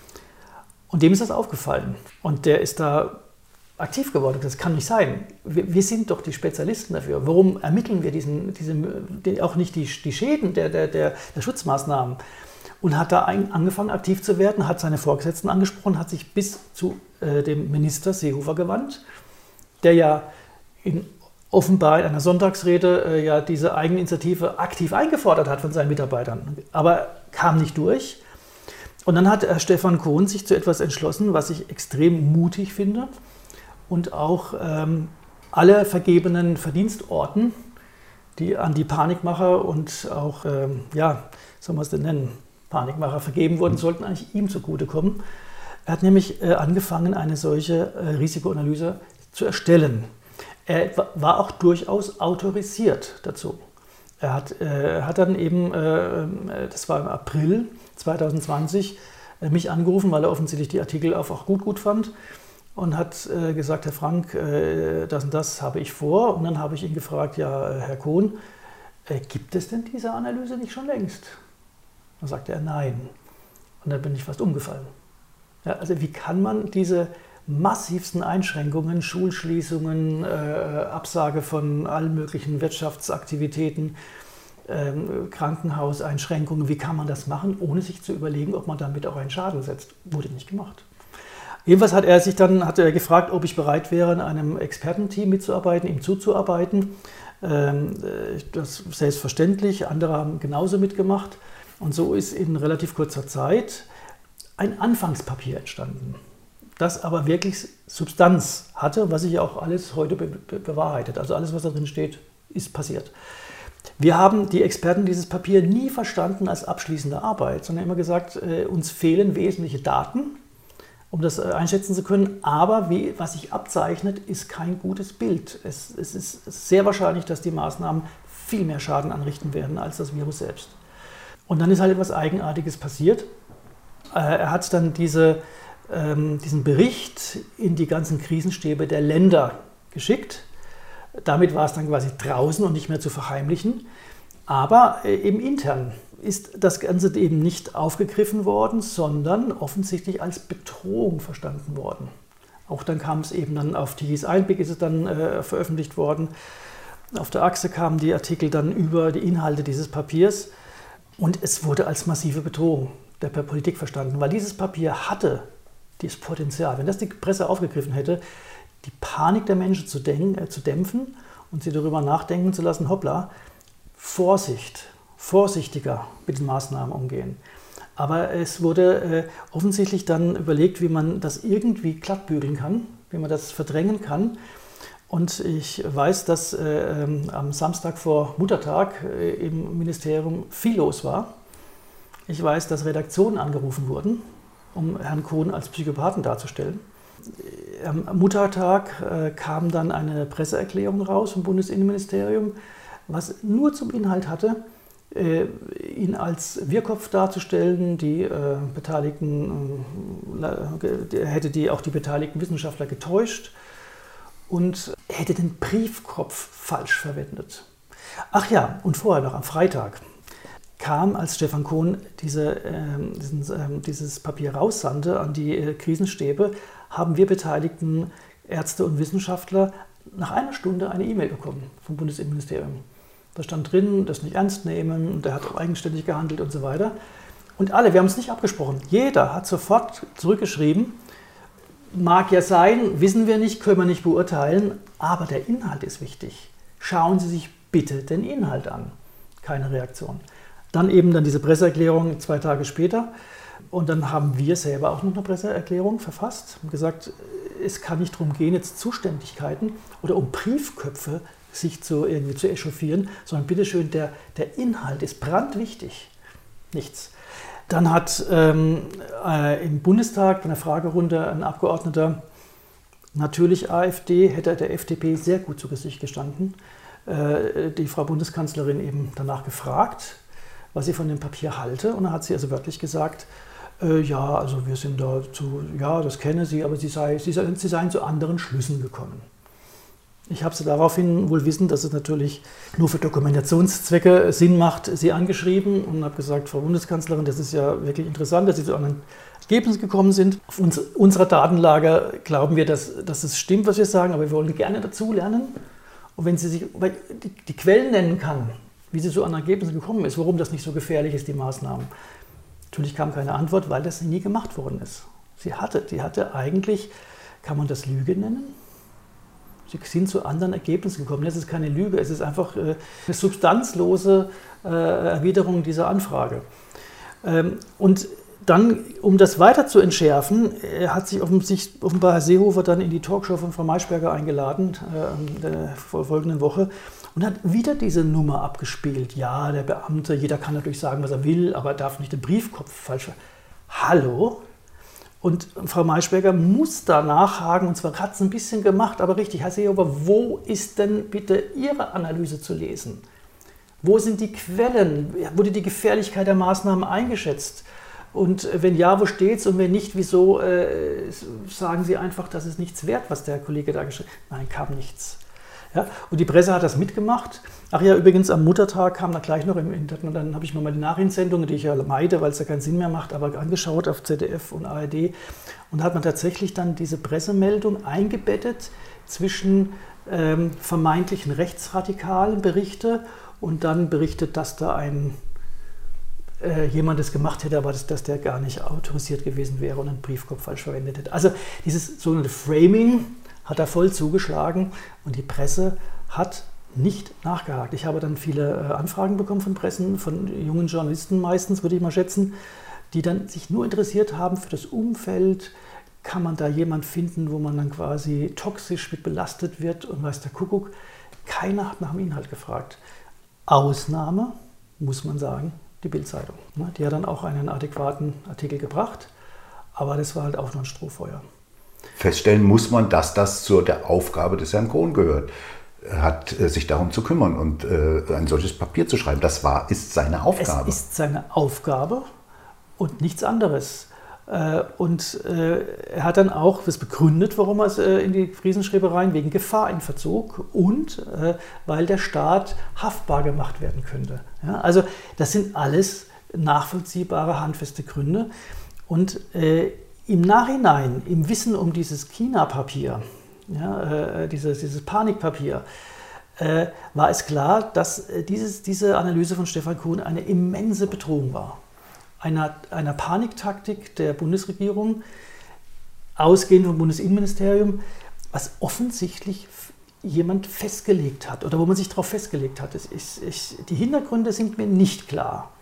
und dem ist das aufgefallen. Und der ist da aktiv geworden. Das kann nicht sein. Wir, wir sind doch die Spezialisten dafür. Warum ermitteln wir diesen, diesen, auch nicht die, die Schäden der, der, der, der Schutzmaßnahmen? Und hat da ein, angefangen aktiv zu werden, hat seine Vorgesetzten angesprochen, hat sich bis zu äh, dem Minister Seehofer gewandt, der ja in, offenbar in einer Sonntagsrede äh, ja diese Eigeninitiative aktiv eingefordert hat von seinen Mitarbeitern, aber kam nicht durch. Und dann hat Herr Stefan Kohn sich zu etwas entschlossen, was ich extrem mutig finde, und auch ähm, alle vergebenen Verdienstorden, die an die Panikmacher und auch, ähm, ja, soll man es denn nennen, Panikmacher vergeben wurden, sollten eigentlich ihm zugutekommen. Er hat nämlich äh, angefangen, eine solche äh, Risikoanalyse zu erstellen. Er war auch durchaus autorisiert dazu. Er hat, äh, hat dann eben, äh, das war im April zwanzig zwanzig, äh, mich angerufen, weil er offensichtlich die Artikel auch gut gut fand, und hat äh, gesagt, Herr Frank, äh, das und das habe ich vor. Und dann habe ich ihn gefragt, ja, äh, Herr Kohn, äh, gibt es denn diese Analyse nicht schon längst? Dann sagte er nein. Und dann bin ich fast umgefallen. Ja, also wie kann man diese massivsten Einschränkungen, Schulschließungen, äh, Absage von allen möglichen Wirtschaftsaktivitäten, äh, Krankenhauseinschränkungen, wie kann man das machen, ohne sich zu überlegen, ob man damit auch einen Schaden setzt? Wurde nicht gemacht. Jedenfalls hat er sich dann hat er gefragt, ob ich bereit wäre, in einem Expertenteam mitzuarbeiten, ihm zuzuarbeiten. Ähm, das ist selbstverständlich, andere haben genauso mitgemacht. Und so ist in relativ kurzer Zeit ein Anfangspapier entstanden, das aber wirklich Substanz hatte, was sich auch alles heute be be bewahrheitet. Also alles, was da drin steht, ist passiert. Wir haben die Experten dieses Papier nie verstanden als abschließende Arbeit, sondern immer gesagt, äh, uns fehlen wesentliche Daten, um das äh, einschätzen zu können. Aber wie, was sich abzeichnet, ist kein gutes Bild. Es, es ist sehr wahrscheinlich, dass die Maßnahmen viel mehr Schaden anrichten werden als das Virus selbst. Und dann ist halt etwas Eigenartiges passiert. Äh, er hat dann diese, ähm, diesen Bericht in die ganzen Krisenstäbe der Länder geschickt. Damit war es dann quasi draußen und nicht mehr zu verheimlichen. Aber äh, eben intern ist das Ganze eben nicht aufgegriffen worden, sondern offensichtlich als Bedrohung verstanden worden. Auch dann kam es eben dann auf Tigis Einblick, ist es dann äh, veröffentlicht worden. Auf der Achse kamen die Artikel dann über die Inhalte dieses Papiers. Und es wurde als massive Bedrohung der Politik verstanden, weil dieses Papier hatte das Potenzial, wenn das die Presse aufgegriffen hätte, die Panik der Menschen zu, äh, zu dämpfen und sie darüber nachdenken zu lassen, hoppla, Vorsicht, vorsichtiger mit den Maßnahmen umgehen. Aber es wurde äh, offensichtlich dann überlegt, wie man das irgendwie glattbügeln kann, wie man das verdrängen kann. Und ich weiß, dass äh, am Samstag vor Muttertag äh, im Ministerium viel los war. Ich weiß, dass Redaktionen angerufen wurden, um Herrn Cohn als Psychopathen darzustellen. Am Muttertag äh, kam dann eine Presseerklärung raus vom Bundesinnenministerium, was nur zum Inhalt hatte, äh, ihn als Wirrkopf darzustellen, die äh, Beteiligten, äh, hätte die, auch die beteiligten Wissenschaftler getäuscht und hätte den Briefkopf falsch verwendet. Ach ja, und vorher noch am Freitag kam, als Stefan Cohn diese, äh, diesen, äh, dieses Papier raussandte an die äh, Krisenstäbe, haben wir beteiligten Ärzte und Wissenschaftler nach einer Stunde eine E-Mail bekommen vom Bundesinnenministerium. Da stand drin, das nicht ernst nehmen und er hat auch eigenständig gehandelt und so weiter. Und alle, wir haben es nicht abgesprochen, jeder hat sofort zurückgeschrieben, mag ja sein, wissen wir nicht, können wir nicht beurteilen, aber der Inhalt ist wichtig. Schauen Sie sich bitte den Inhalt an. Keine Reaktion. Dann eben dann diese Presseerklärung zwei Tage später. Und dann haben wir selber auch noch eine Presseerklärung verfasst und gesagt, es kann nicht darum gehen, jetzt Zuständigkeiten oder um Briefköpfe sich zu, irgendwie zu echauffieren, sondern bitteschön, der, der Inhalt ist brandwichtig. Nichts. Dann hat ähm, äh, im Bundestag bei einer Fragerunde ein Abgeordneter, natürlich AfD, hätte der F D P sehr gut zu Gesicht gestanden, äh, die Frau Bundeskanzlerin eben danach gefragt, was sie von dem Papier halte. Und dann hat sie also wörtlich gesagt, äh, ja, also wir sind da zu, ja, das kenne sie, aber sie, sei, sie, sei, sie seien zu anderen Schlüssen gekommen. Ich habe sie daraufhin, wohl wissend, dass es natürlich nur für Dokumentationszwecke Sinn macht, sie angeschrieben und habe gesagt, Frau Bundeskanzlerin, das ist ja wirklich interessant, dass Sie zu anderen Ergebnissen gekommen sind. Auf uns, unserer Datenlage glauben wir, dass, dass es stimmt, was wir sagen, aber wir wollen gerne dazu lernen. Und wenn sie sich weil die, die Quellen nennen kann, wie sie zu anderen Ergebnissen gekommen ist, warum das nicht so gefährlich ist, die Maßnahmen. Natürlich kam keine Antwort, weil das nie gemacht worden ist. Sie hatte, die hatte eigentlich, kann man das Lüge nennen? Sie sind zu anderen Ergebnissen gekommen. Das ist keine Lüge, es ist einfach äh, eine substanzlose äh, Erwiderung dieser Anfrage. Ähm, und dann, um das weiter zu entschärfen, hat sich offenbar Herr Seehofer dann in die Talkshow von Frau Maischberger eingeladen, äh, in der folgenden Woche, und hat wieder diese Nummer abgespielt. Ja, der Beamte, jeder kann natürlich sagen, was er will, aber er darf nicht den Briefkopf falsch. Hallo? Und Frau Maischberger muss da nachhaken, und zwar hat es ein bisschen gemacht, aber richtig. Herr Seehofer, wo ist denn bitte Ihre Analyse zu lesen? Wo sind die Quellen? Wurde die Gefährlichkeit der Maßnahmen eingeschätzt? Und wenn ja, wo steht's? Und wenn nicht, wieso äh, sagen Sie einfach, das ist nichts wert, was der Kollege da geschrieben hat? Nein, kam nichts. Ja? Und die Presse hat das mitgemacht. Ach ja, übrigens am Muttertag kam da gleich noch im Internet, und dann habe ich mir mal die Nachrichtensendungen, die ich ja meide, weil es ja keinen Sinn mehr macht, aber angeschaut auf Z D F und A R D, und hat man tatsächlich dann diese Pressemeldung eingebettet zwischen ähm, vermeintlichen rechtsradikalen Berichte und dann berichtet, dass da ein äh, jemand das gemacht hätte, aber dass, dass der gar nicht autorisiert gewesen wäre und einen Briefkopf falsch verwendet hätte. Also dieses sogenannte Framing hat da voll zugeschlagen, und die Presse hat nicht nachgehakt. Ich habe dann viele äh, Anfragen bekommen von Pressen, von jungen Journalisten meistens, würde ich mal schätzen, die dann sich nur interessiert haben für das Umfeld. Kann man da jemanden finden, wo man dann quasi toxisch mit belastet wird und weiß der Kuckuck. Keiner hat nach dem Inhalt gefragt. Ausnahme, muss man sagen, die Bild-Zeitung. Die hat dann auch einen adäquaten Artikel gebracht, aber das war halt auch nur ein Strohfeuer. Feststellen muss man, dass das zu der Aufgabe des Herrn Cohn gehört. Er hat sich darum zu kümmern und äh, ein solches Papier zu schreiben. Das war, ist seine Aufgabe. Es ist seine Aufgabe und nichts anderes. Äh, und äh, er hat dann auch das begründet, warum er es äh, in die Krisenschreibereien wegen Gefahr in Verzug und äh, weil der Staat haftbar gemacht werden könnte. Ja, also das sind alles nachvollziehbare, handfeste Gründe. Und äh, im Nachhinein, im Wissen um dieses China-Papier, ja, äh, dieses, dieses Panikpapier, äh, war es klar, dass äh, dieses, diese Analyse von Stefan Cohn eine immense Bedrohung war. Einer, einer Paniktaktik der Bundesregierung, ausgehend vom Bundesinnenministerium, was offensichtlich jemand festgelegt hat oder wo man sich darauf festgelegt hat. Es ist, ich, die Hintergründe sind mir nicht klar.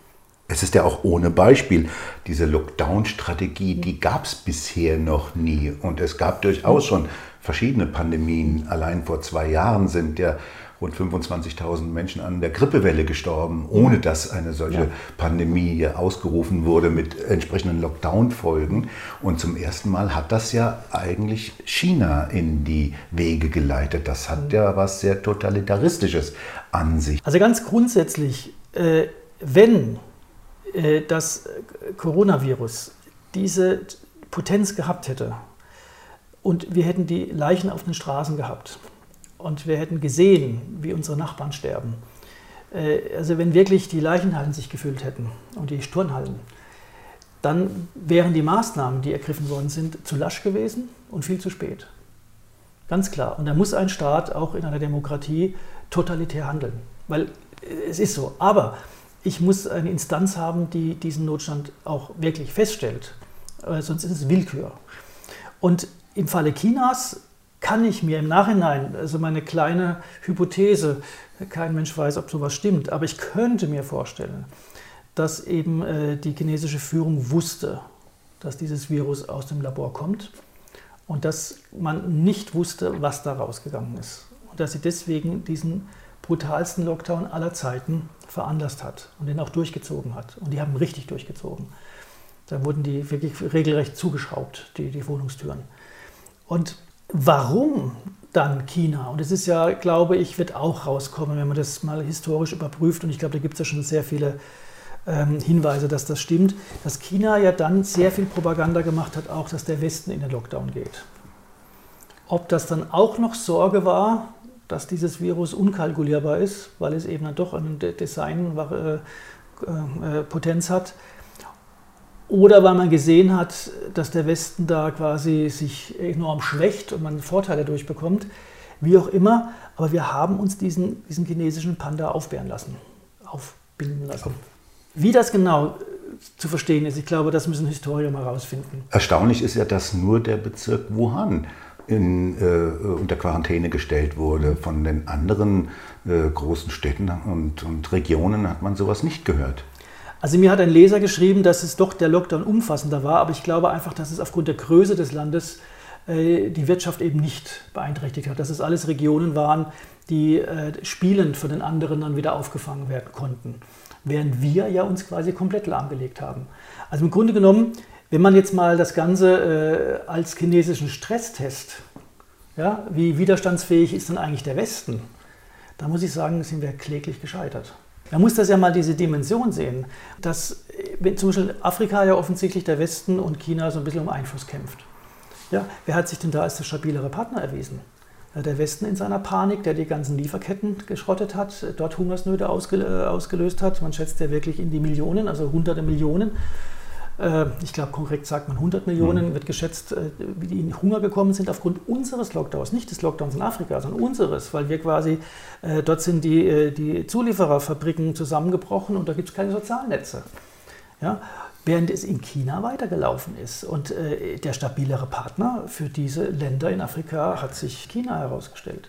Es ist ja auch ohne Beispiel. Diese Lockdown-Strategie, die gab es bisher noch nie. Und es gab durchaus schon verschiedene Pandemien. Allein vor zwei Jahren sind ja rund fünfundzwanzigtausend Menschen an der Grippewelle gestorben, ohne dass eine solche ja. Pandemie hier ausgerufen wurde mit entsprechenden Lockdown-Folgen. Und zum ersten Mal hat das ja eigentlich China in die Wege geleitet. Das hat ja was sehr Totalitaristisches an sich. Also ganz grundsätzlich, äh, wenn äh, das Coronavirus diese Potenz gehabt hätte und wir hätten die Leichen auf den Straßen gehabt, und wir hätten gesehen, wie unsere Nachbarn sterben. Also wenn wirklich die Leichenhallen sich gefüllt hätten und die Turnhallen, dann wären die Maßnahmen, die ergriffen worden sind, zu lasch gewesen und viel zu spät. Ganz klar. Und da muss ein Staat auch in einer Demokratie totalitär handeln. Weil es ist so. Aber ich muss eine Instanz haben, die diesen Notstand auch wirklich feststellt. Sonst ist es Willkür. Und im Falle Chinas kann ich mir im Nachhinein, also meine kleine Hypothese, kein Mensch weiß, ob sowas stimmt, aber ich könnte mir vorstellen, dass eben äh, die chinesische Führung wusste, dass dieses Virus aus dem Labor kommt und dass man nicht wusste, was da rausgegangen ist. Und dass sie deswegen diesen brutalsten Lockdown aller Zeiten veranlasst hat und den auch durchgezogen hat. Und die haben richtig durchgezogen. Da wurden die wirklich regelrecht zugeschraubt, die, die Wohnungstüren. Und warum dann China? Und es ist ja, glaube ich, wird auch rauskommen, wenn man das mal historisch überprüft. Und ich glaube, da gibt es ja schon sehr viele ähm, Hinweise, dass das stimmt, dass China ja dann sehr viel Propaganda gemacht hat, auch dass der Westen in den Lockdown geht. Ob das dann auch noch Sorge war, dass dieses Virus unkalkulierbar ist, weil es eben dann doch eine Design-Potenz hat, oder weil man gesehen hat, dass der Westen da quasi sich enorm schwächt und man Vorteile durchbekommt, wie auch immer. Aber wir haben uns diesen, diesen chinesischen Panda aufbären lassen, aufbinden lassen. Wie das genau zu verstehen ist, ich glaube, das müssen Historiker mal rausfinden. Erstaunlich ist ja, dass nur der Bezirk Wuhan in, äh, unter Quarantäne gestellt wurde. Von den anderen äh, großen Städten und, und Regionen hat man sowas nicht gehört. Also mir hat ein Leser geschrieben, dass es doch der Lockdown umfassender war, aber ich glaube einfach, dass es aufgrund der Größe des Landes äh, die Wirtschaft eben nicht beeinträchtigt hat. Dass es alles Regionen waren, die äh, spielend von den anderen dann wieder aufgefangen werden konnten. Während wir ja uns quasi komplett lahmgelegt haben. Also im Grunde genommen, wenn man jetzt mal das Ganze äh, als chinesischen Stresstest, ja, wie widerstandsfähig ist denn eigentlich der Westen, da muss ich sagen, sind wir kläglich gescheitert. Man muss das ja mal diese Dimension sehen, dass wenn zum Beispiel Afrika ja offensichtlich der Westen und China so ein bisschen um Einfluss kämpft. Ja, wer hat sich denn da als der stabilere Partner erwiesen? Der Westen in seiner Panik, der die ganzen Lieferketten geschrottet hat, dort Hungersnöte ausgelöst hat. Man schätzt ja wirklich in die Millionen, also hunderte Millionen. Ich glaube, korrekt sagt man hundert Millionen, wird geschätzt, die in Hunger gekommen sind aufgrund unseres Lockdowns, nicht des Lockdowns in Afrika, sondern unseres, weil wir quasi, dort sind die, die Zuliefererfabriken zusammengebrochen und da gibt es keine Sozialnetze. Ja? Während es in China weitergelaufen ist. Und äh, der stabilere Partner für diese Länder in Afrika hat sich China herausgestellt.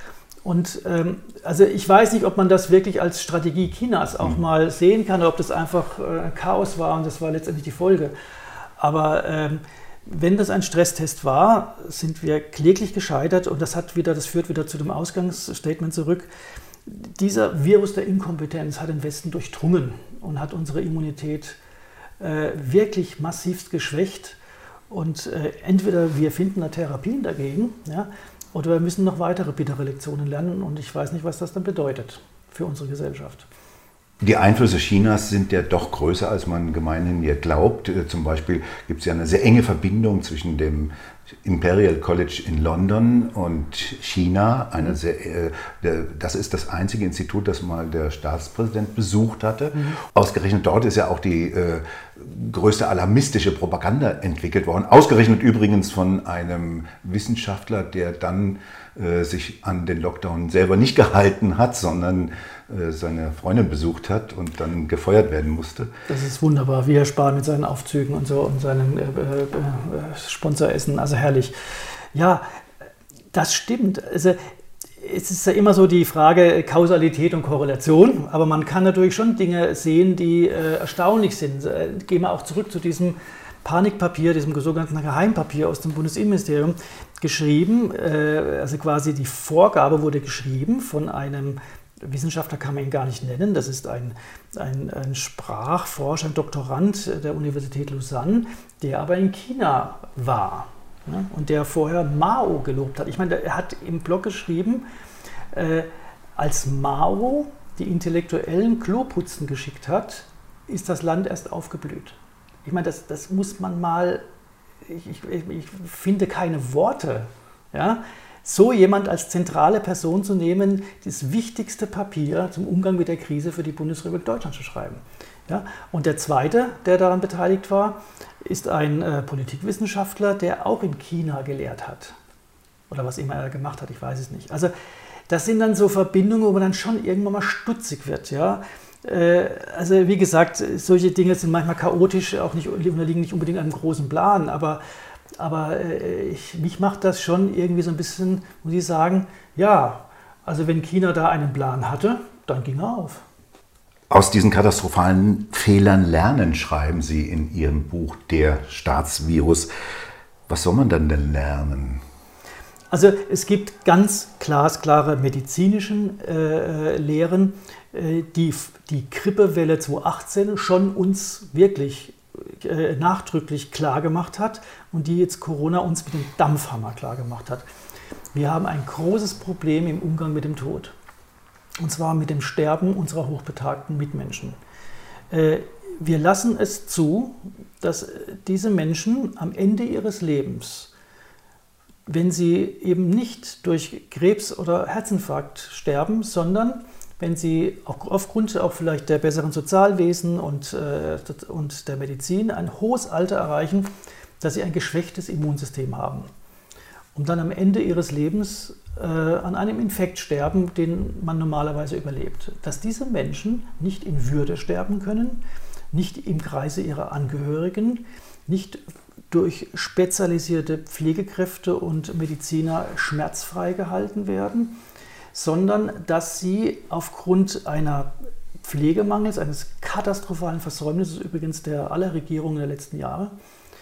Und ähm, also ich weiß nicht, ob man das wirklich als Strategie Chinas auch mhm. mal sehen kann, oder ob das einfach äh, Chaos war und das war letztendlich die Folge. Aber ähm, wenn das ein Stresstest war, sind wir kläglich gescheitert und das hat wieder, das führt wieder zu dem Ausgangsstatement zurück. Dieser Virus der Inkompetenz hat den Westen durchdrungen und hat unsere Immunität äh, wirklich massivst geschwächt. Und äh, entweder wir finden da Therapien dagegen, ja, oder wir müssen noch weitere bittere Lektionen lernen und ich weiß nicht, was das dann bedeutet für unsere Gesellschaft. Die Einflüsse Chinas sind ja doch größer, als man gemeinhin hier glaubt. Zum Beispiel gibt es ja eine sehr enge Verbindung zwischen dem Imperial College in London und China. Eine sehr, das ist das einzige Institut, das mal der Staatspräsident besucht hatte. Mhm. Ausgerechnet dort ist ja auch die äh, größte alarmistische Propaganda entwickelt worden. Ausgerechnet übrigens von einem Wissenschaftler, der dann äh, sich an den Lockdown selber nicht gehalten hat, sondern äh, seine Freundin besucht hat und dann gefeuert werden musste. Das ist wunderbar, wie Herr Spahn mit seinen Aufzügen und so und seinen äh, äh, Sponsoressen, also herrlich. Ja, das stimmt. Also es ist ja immer so die Frage Kausalität und Korrelation, aber man kann natürlich schon Dinge sehen, die äh, erstaunlich sind. Äh, gehen wir auch zurück zu diesem Panikpapier, diesem sogenannten Geheimpapier aus dem Bundesinnenministerium, geschrieben, äh, also quasi die Vorgabe wurde geschrieben von einem Wissenschaftler, kann man ihn gar nicht nennen, das ist ein, ein, ein Sprachforscher, ein Doktorand der Universität Lausanne, der aber in China war. Ja, und der vorher Mao gelobt hat. Ich meine, er hat im Blog geschrieben, äh, als Mao die intellektuellen Kloputzen geschickt hat, ist das Land erst aufgeblüht. Ich meine, das, das muss man mal, ich, ich, ich finde keine Worte, ja, so jemand als zentrale Person zu nehmen, das wichtigste Papier zum Umgang mit der Krise für die Bundesrepublik Deutschland zu schreiben. Ja, und der zweite, der daran beteiligt war, ist ein äh, Politikwissenschaftler, der auch in China gelehrt hat. Oder was immer er gemacht hat, ich weiß es nicht. Also das sind dann so Verbindungen, wo man dann schon irgendwann mal stutzig wird. Ja? Äh, also wie gesagt, solche Dinge sind manchmal chaotisch, auch nicht, unterliegen nicht unbedingt einem großen Plan, aber, aber äh, ich, mich macht das schon irgendwie so ein bisschen, muss ich sagen, ja, also wenn China da einen Plan hatte, dann ging er auf. Aus diesen katastrophalen Fehlern lernen, schreiben Sie in Ihrem Buch Der Staatsvirus. Was soll man dann denn lernen? Also es gibt ganz glasklare medizinische äh, Lehren, äh, die die Grippewelle zweitausendachtzehn schon uns wirklich äh, nachdrücklich klargemacht hat und die jetzt Corona uns mit dem Dampfhammer klargemacht hat. Wir haben ein großes Problem im Umgang mit dem Tod. Und zwar mit dem Sterben unserer hochbetagten Mitmenschen. Wir lassen es zu, dass diese Menschen am Ende ihres Lebens, wenn sie eben nicht durch Krebs oder Herzinfarkt sterben, sondern wenn sie auch aufgrund auch vielleicht der besseren Sozialwesen und, und der Medizin ein hohes Alter erreichen, dass sie ein geschwächtes Immunsystem haben. Um dann am Ende ihres Lebens äh, an einem Infekt sterben, den man normalerweise überlebt. Dass diese Menschen nicht in Würde sterben können, nicht im Kreise ihrer Angehörigen, nicht durch spezialisierte Pflegekräfte und Mediziner schmerzfrei gehalten werden, sondern dass sie aufgrund einer Pflegemangels, eines katastrophalen Versäumnisses übrigens der aller Regierungen der letzten Jahre,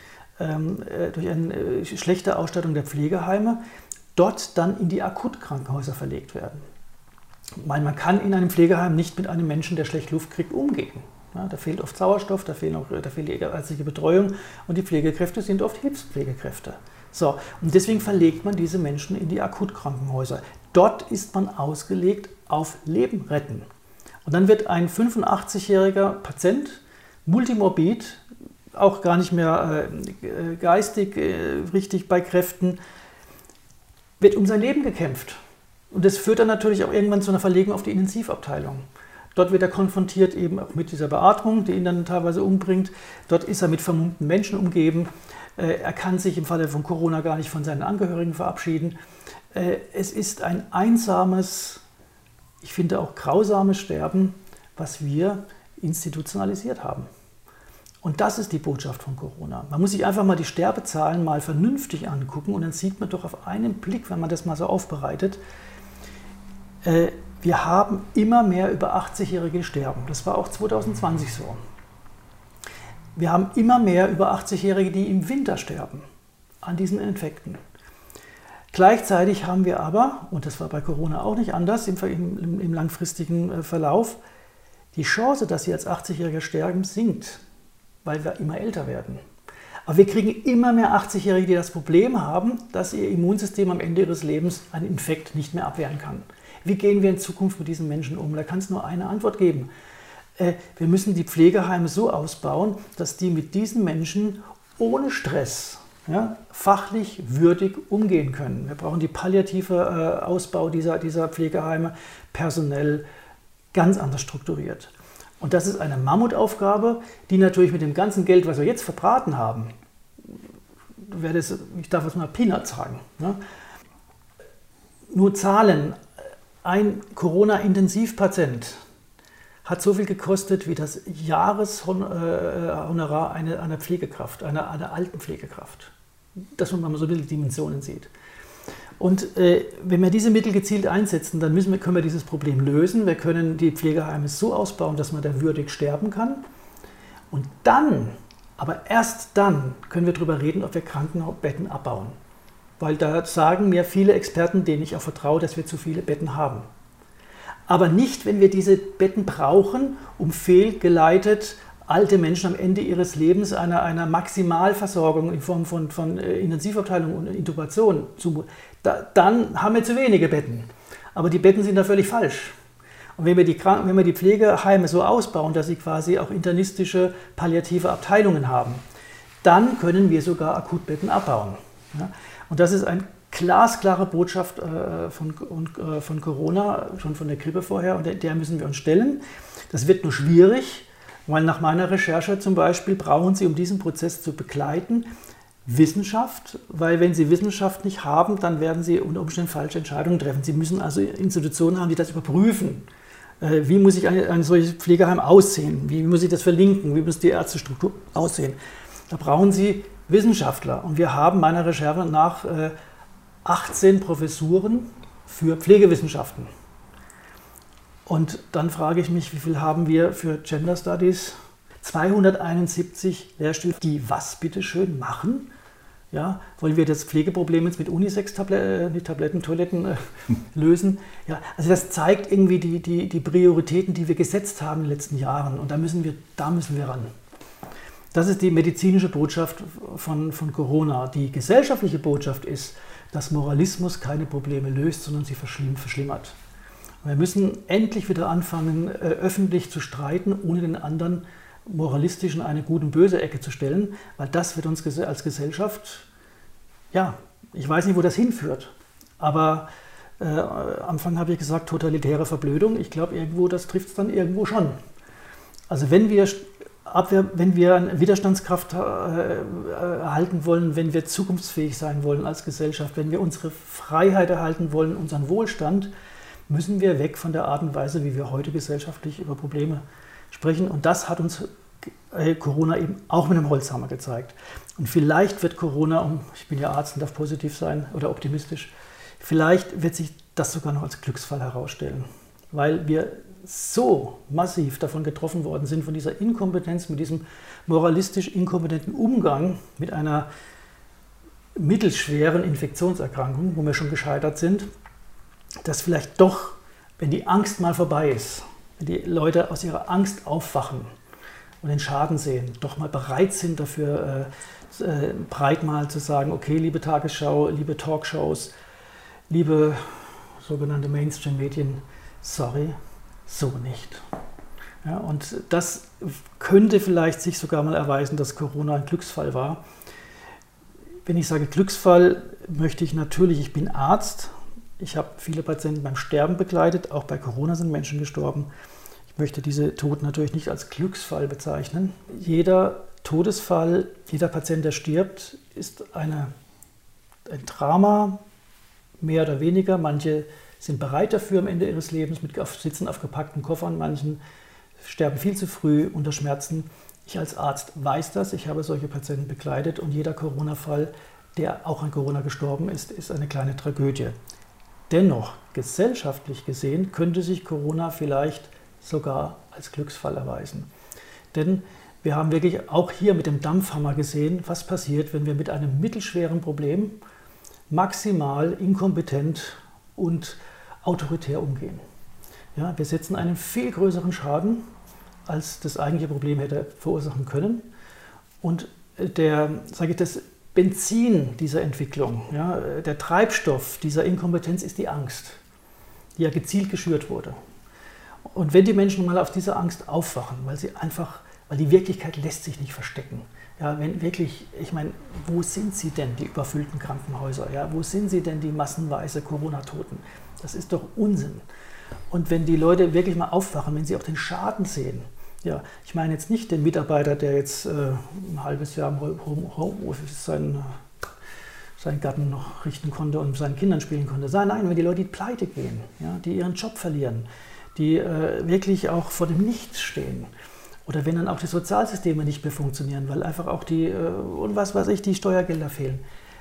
durch eine schlechte Ausstattung der Pflegeheime, dort dann in die Akutkrankenhäuser verlegt werden. Man kann in einem Pflegeheim nicht mit einem Menschen, der schlecht Luft kriegt, umgehen. Ja, da fehlt oft Sauerstoff, da, fehlen auch, da fehlt die ärztliche Betreuung und die Pflegekräfte sind oft Hilfspflegekräfte. So, und deswegen verlegt man diese Menschen in die Akutkrankenhäuser. Dort ist man ausgelegt auf Leben retten. Und dann wird ein fünfundachtzigjähriger Patient, multimorbid, auch gar nicht mehr äh, geistig äh, richtig bei Kräften, wird um sein Leben gekämpft. Und das führt dann natürlich auch irgendwann zu einer Verlegung auf die Intensivabteilung. Dort wird er konfrontiert eben auch mit dieser Beatmung, die ihn dann teilweise umbringt. Dort ist er mit vermummten Menschen umgeben. Äh, er kann sich im Falle von Corona gar nicht von seinen Angehörigen verabschieden. Äh, es ist ein einsames, ich finde auch grausames Sterben, was wir institutionalisiert haben. Und das ist die Botschaft von Corona. Man muss sich einfach mal die Sterbezahlen mal vernünftig angucken und dann sieht man doch auf einen Blick, wenn man das mal so aufbereitet, äh, wir haben immer mehr über achtzigjährige sterben. Das war auch zweitausendzwanzig so. Wir haben immer mehr über achtzigjährige, die im Winter sterben an diesen Infekten. Gleichzeitig haben wir aber, und das war bei Corona auch nicht anders im, im, im langfristigen Verlauf, die Chance, dass sie als achtzigjähriger sterben, sinkt, weil wir immer älter werden. Aber wir kriegen immer mehr achtzigjährige, die das Problem haben, dass ihr Immunsystem am Ende ihres Lebens einen Infekt nicht mehr abwehren kann. Wie gehen wir in Zukunft mit diesen Menschen um? Da kann es nur eine Antwort geben. Wir müssen die Pflegeheime so ausbauen, dass die mit diesen Menschen ohne Stress, ja, fachlich würdig umgehen können. Wir brauchen die palliative Ausbau dieser, dieser Pflegeheime personell ganz anders strukturiert. Und das ist eine Mammutaufgabe, die natürlich mit dem ganzen Geld, was wir jetzt verbraten haben, das, ich darf jetzt mal Peanuts sagen, ne? Nur Zahlen, ein Corona-Intensivpatient hat so viel gekostet wie das Jahreshonorar einer, einer Pflegekraft, einer, einer alten Pflegekraft. Dass man mal so ein bisschen Dimensionen sieht. Und äh, wenn wir diese Mittel gezielt einsetzen, dann müssen wir, können wir dieses Problem lösen. Wir können die Pflegeheime so ausbauen, dass man da würdig sterben kann. Und dann, aber erst dann, können wir darüber reden, ob wir Krankenbetten abbauen. Weil da sagen mir viele Experten, denen ich auch vertraue, dass wir zu viele Betten haben. Aber nicht, wenn wir diese Betten brauchen, um fehlgeleitet alte Menschen am Ende ihres Lebens einer, einer Maximalversorgung in Form von, von Intensivabteilung und Intubation zu. Da, dann haben wir zu wenige Betten. Aber die Betten sind da völlig falsch. Und wenn wir, die, wenn wir die Pflegeheime so ausbauen, dass sie quasi auch internistische, palliative Abteilungen haben, dann können wir sogar Akutbetten abbauen. Ja? Und das ist eine glasklare Botschaft äh, von, äh, von Corona, schon von der Grippe vorher, und der, der müssen wir uns stellen. Das wird nur schwierig, weil nach meiner Recherche zum Beispiel brauchen Sie, um diesen Prozess zu begleiten, Wissenschaft, weil wenn Sie Wissenschaft nicht haben, dann werden Sie unter Umständen falsche Entscheidungen treffen. Sie müssen also Institutionen haben, die das überprüfen. Wie muss ich ein, ein solches Pflegeheim aussehen? Wie muss ich das verlinken? Wie muss die Ärztestruktur aussehen? Da brauchen Sie Wissenschaftler. Und wir haben meiner Recherche nach äh, achtzehn Professuren für Pflegewissenschaften. Und dann frage ich mich, wie viel haben wir für Gender Studies? zweihunderteinundsiebzig Lehrstühle, die was bitteschön machen? Ja, wollen wir das Pflegeproblem jetzt mit Unisex-Tabletten, die Tabletten, Toiletten äh, lösen? Ja, also das zeigt irgendwie die, die, die Prioritäten, die wir gesetzt haben in den letzten Jahren. Und da müssen wir, da müssen wir ran. Das ist die medizinische Botschaft von, von Corona. Die gesellschaftliche Botschaft ist, dass Moralismus keine Probleme löst, sondern sie verschlimm, verschlimmert. Wir müssen endlich wieder anfangen, äh, öffentlich zu streiten, ohne den anderen moralistisch in eine gut und böse Ecke zu stellen, weil das wird uns ges- als Gesellschaft, ja, ich weiß nicht, wo das hinführt, aber äh, am Anfang habe ich gesagt, totalitäre Verblödung. Ich glaube, irgendwo, das trifft es dann irgendwo schon. Also wenn wir Abwehr, wenn wir eine Widerstandskraft äh, erhalten wollen, wenn wir zukunftsfähig sein wollen als Gesellschaft, wenn wir unsere Freiheit erhalten wollen, unseren Wohlstand, müssen wir weg von der Art und Weise, wie wir heute gesellschaftlich über Probleme sprechen. Und das hat uns äh, Corona eben auch mit einem Holzhammer gezeigt. Und vielleicht wird Corona, um, ich bin ja Arzt und darf positiv sein oder optimistisch, vielleicht wird sich das sogar noch als Glücksfall herausstellen, weil wir so massiv davon getroffen worden sind, von dieser Inkompetenz, mit diesem moralistisch inkompetenten Umgang mit einer mittelschweren Infektionserkrankung, wo wir schon gescheitert sind, dass vielleicht doch, wenn die Angst mal vorbei ist, wenn die Leute aus ihrer Angst aufwachen und den Schaden sehen, doch mal bereit sind dafür, äh, äh, breit mal zu sagen, okay, liebe Tagesschau, liebe Talkshows, liebe sogenannte Mainstream-Medien, sorry, so nicht. Ja, und das könnte vielleicht sich sogar mal erweisen, dass Corona ein Glücksfall war. Wenn ich sage Glücksfall, möchte ich natürlich, ich bin Arzt, ich habe viele Patienten beim Sterben begleitet, auch bei Corona sind Menschen gestorben. Ich möchte diese Toten natürlich nicht als Glücksfall bezeichnen. Jeder Todesfall, jeder Patient, der stirbt, ist eine, ein Drama, mehr oder weniger. Manche sind bereit dafür am Ende ihres Lebens, mit, sitzen auf gepackten Koffern, manchen sterben viel zu früh unter Schmerzen. Ich als Arzt weiß das, ich habe solche Patienten begleitet und jeder Corona-Fall, der auch an Corona gestorben ist, ist eine kleine Tragödie. Dennoch, gesellschaftlich gesehen, könnte sich Corona vielleicht sogar als Glücksfall erweisen. Denn wir haben wirklich auch hier mit dem Dampfhammer gesehen, was passiert, wenn wir mit einem mittelschweren Problem maximal inkompetent und autoritär umgehen. Ja, wir setzen einen viel größeren Schaden, als das eigentliche Problem hätte verursachen können. Und der, sage ich das, Benzin dieser Entwicklung, ja, der Treibstoff dieser Inkompetenz ist die Angst, die ja gezielt geschürt wurde. Und wenn die Menschen mal auf diese Angst aufwachen, weil sie einfach, weil die Wirklichkeit lässt sich nicht verstecken. Ja, wenn wirklich, ich meine, wo sind sie denn, die überfüllten Krankenhäuser? Ja, wo sind sie denn, die massenweise Corona-Toten? Das ist doch Unsinn. Und wenn die Leute wirklich mal aufwachen, wenn sie auch den Schaden sehen, ja, ich meine jetzt nicht den Mitarbeiter, der jetzt äh, ein halbes Jahr im Homeoffice seinen, seinen Garten noch richten konnte und mit seinen Kindern spielen konnte. Nein, nein, wenn die Leute die pleite gehen, ja, die ihren Job verlieren, die äh, wirklich auch vor dem Nichts stehen. Oder wenn dann auch die Sozialsysteme nicht mehr funktionieren, weil einfach auch die, äh, und was weiß ich, die Steuergelder fehlen.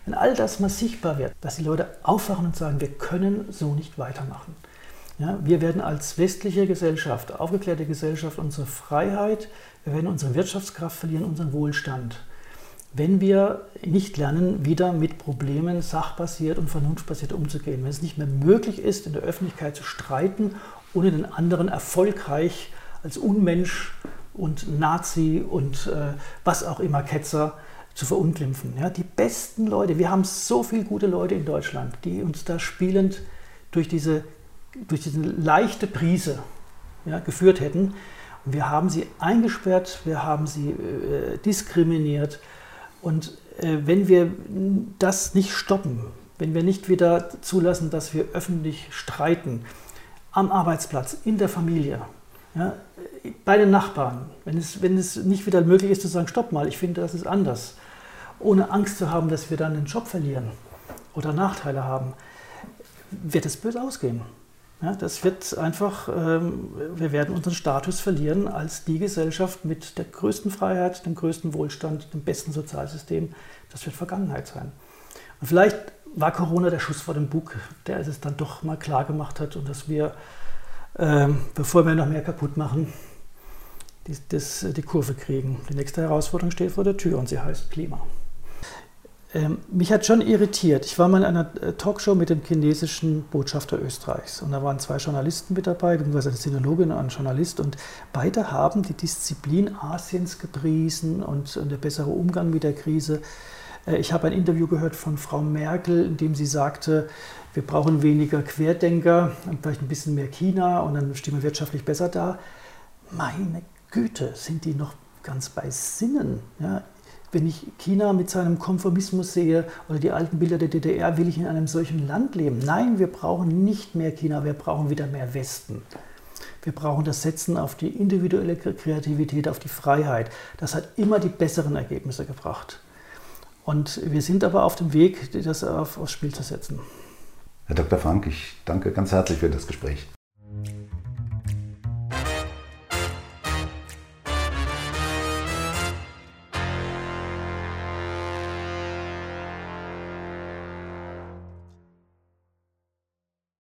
wenn all das mal sichtbar wird, dass die Leute aufwachen und sagen, wir können so nicht weitermachen. Ja, wir werden als westliche Gesellschaft, aufgeklärte Gesellschaft, unsere Freiheit, wir werden unsere Wirtschaftskraft verlieren, unseren Wohlstand, wenn wir nicht lernen, wieder mit Problemen sachbasiert und vernunftbasiert umzugehen. Wenn es nicht mehr möglich ist, in der Öffentlichkeit zu streiten, ohne den anderen erfolgreich als Unmensch und Nazi und äh, was auch immer Ketzer zu verunglimpfen. Ja, die besten Leute, wir haben so viele gute Leute in Deutschland, die uns da spielend durch diese, durch diese leichte Prise ja, geführt hätten. Und wir haben sie eingesperrt, wir haben sie äh, diskriminiert. Und äh, wenn wir das nicht stoppen, wenn wir nicht wieder zulassen, dass wir öffentlich streiten, am Arbeitsplatz, in der Familie, ja, bei den Nachbarn, wenn es, wenn es nicht wieder möglich ist zu sagen, stopp mal, ich finde, das ist anders, ohne Angst zu haben, dass wir dann den Job verlieren oder Nachteile haben, wird es böse ausgehen. Ja, das wird einfach, ähm, wir werden unseren Status verlieren als die Gesellschaft mit der größten Freiheit, dem größten Wohlstand, dem besten Sozialsystem. Das wird Vergangenheit sein. Und vielleicht war Corona der Schuss vor dem Bug, der es dann doch mal klar gemacht hat und dass wir, ähm, bevor wir noch mehr kaputt machen, die, das, die Kurve kriegen. Die nächste Herausforderung steht vor der Tür und sie heißt Klima. Ähm, mich hat schon irritiert. Ich war mal in einer Talkshow mit dem chinesischen Botschafter Österreichs und da waren zwei Journalisten mit dabei, beziehungsweise eine Sinologin und ein Journalist und beide haben die Disziplin Asiens gepriesen und, und der bessere Umgang mit der Krise. Äh, ich habe ein Interview gehört von Frau Merkel, in dem sie sagte, wir brauchen weniger Querdenker, vielleicht ein bisschen mehr China und dann stehen wir wirtschaftlich besser da. Meine Güte, sind die noch ganz bei Sinnen? Ja? Wenn ich China mit seinem Konformismus sehe oder die alten Bilder der D D R, will ich in einem solchen Land leben? Nein, wir brauchen nicht mehr China, wir brauchen wieder mehr Westen. Wir brauchen das Setzen auf die individuelle Kreativität, auf die Freiheit. Das hat immer die besseren Ergebnisse gebracht. Und wir sind aber auf dem Weg, das auf, aufs Spiel zu setzen. Herr Doktor Frank, ich danke ganz herzlich für das Gespräch.